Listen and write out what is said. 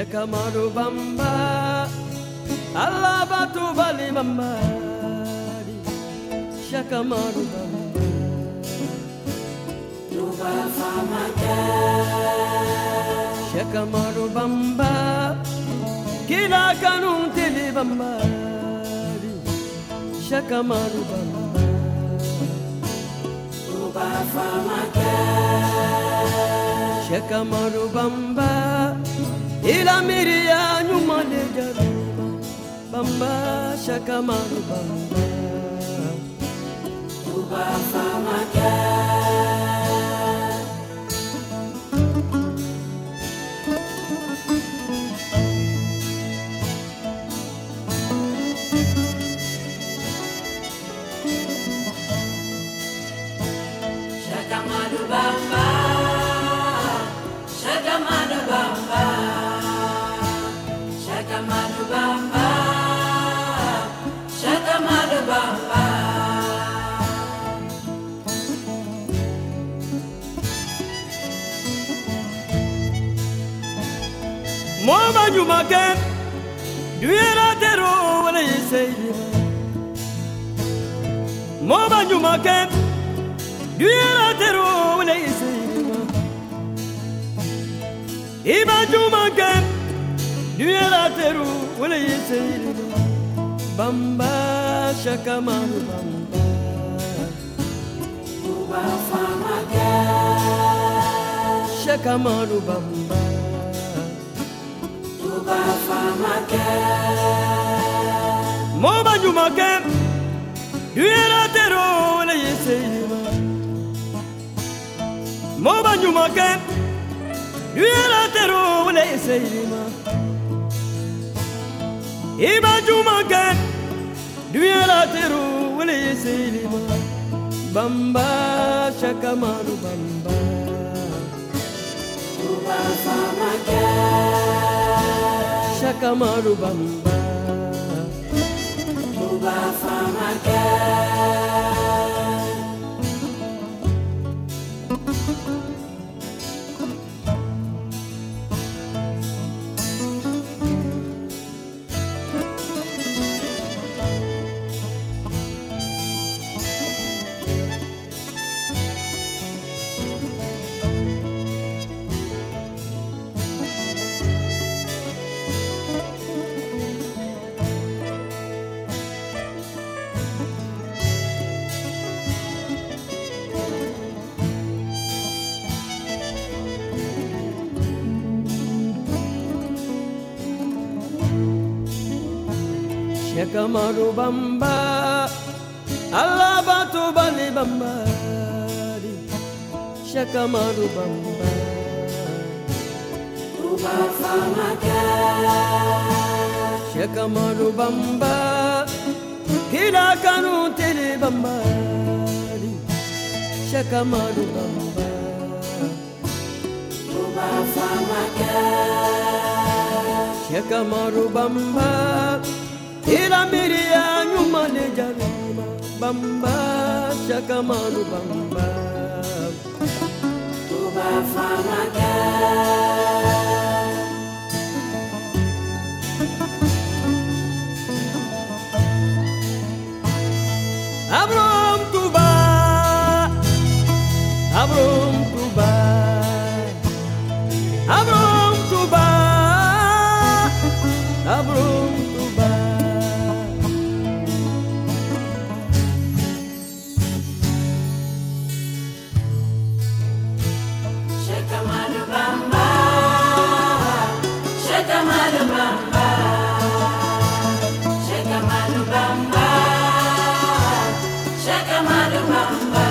Shakamaru Bamba, Allah Batu Bali Bamba, Shakamaru Bamba, Tuba Famake, Shakamaru Bamba, Kila Kanun Tili Bamba, Shakamaru Bamba, Tuba Famake, Shakamaru Bamba, Ila Miria Numale Jarima, Bamba, Shakamaru Bamba, Tuba Famake. Shakamaru Bamba, Shakamaru Bamba, Shakamaru Bamba, Shakamaru Bamba. Moma Jumaken, Duera Tero, when I say, Moma Jumaken, Duera Tero, when I say, Iba Jumaken, Duera Tero, when I say, Bamba, Shakamaru Bamba, Tuba Famake, Shakamaru Bamba. Tuba Famake, Moba Jumaken, Duera Tero, when I say, Moba Jumaken, Duera Tero, when I say, Iba Jumaken, Duera Tero, when I say, Bamba, Shakamaru Bamba, Tuba Famake, Shakamaru Bamba, Tuba Famake. Shakamaru Bamba, Allah Batu Bali Bamba, Shakamaru Bamba, Tuba Famake, Shakamaru Bamba, Kila Kanu Tili Bamba, Shakamaru Bamba, Tuba Famake, Shakamaru Bamba, Ila Miria Numale Jarima, Bamba, Shakamaru Bamba, Tuba Famake. Abrom Tuba, Abrom Tuba, Abrom Tuba, Abrom Tuba. Shakamaru Bamba, Shakamaru Bamba, Shakamaru Bamba, Shakamaru Bamba.